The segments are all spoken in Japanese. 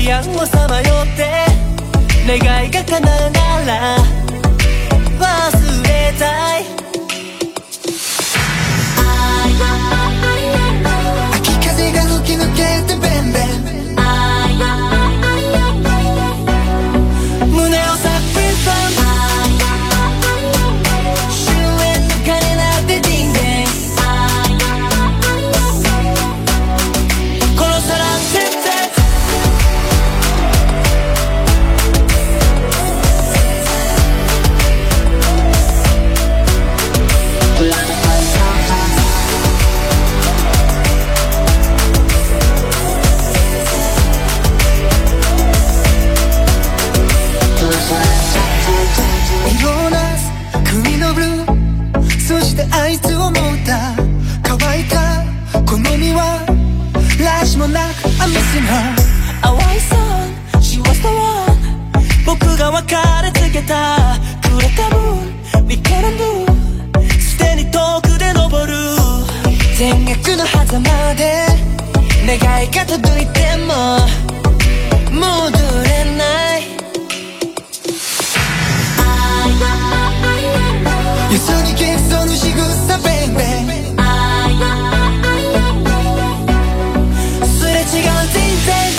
イアンをさまよって願いが叶うなら忘れたい。秋風が吹き抜けてベンベン胸をさっぴんさん終焉の鐘鳴ってディンデンこの空全然色なす首のブルーそしてあいつを思った乾いた好みはらしもなく I'm missing her 淡いさ She was the one 僕が別れ告げたくれた分 We couldn't do すでに遠くで登る天国の狭間で願いが届いても戻れないよそに消えそうに仕草ベイベーすれ違う人生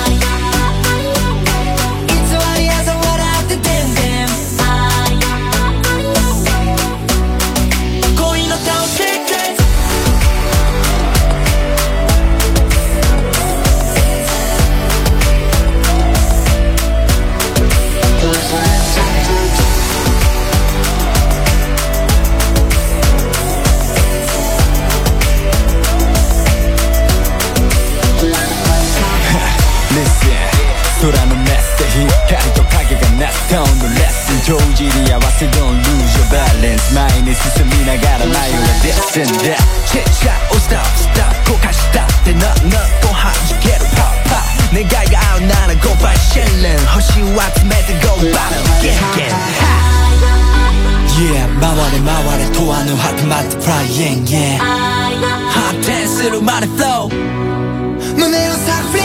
偽りあざ笑ってでんでん恋のタオシークレット空のメッセージ光と影がなすトーンのレッスン帳尻合わせ Don't lose your balance 前に進みながら迷いはディスンでチェッシャーをスタッフスタッフこかしたってなと弾けるパッパ願いが合うなら5倍シェンレン星を集めて Go battle ゲンゲンYeah 回れ回れ問わぬ果てまってフライエン Yeah 発展するまで Flow 胸をさフリ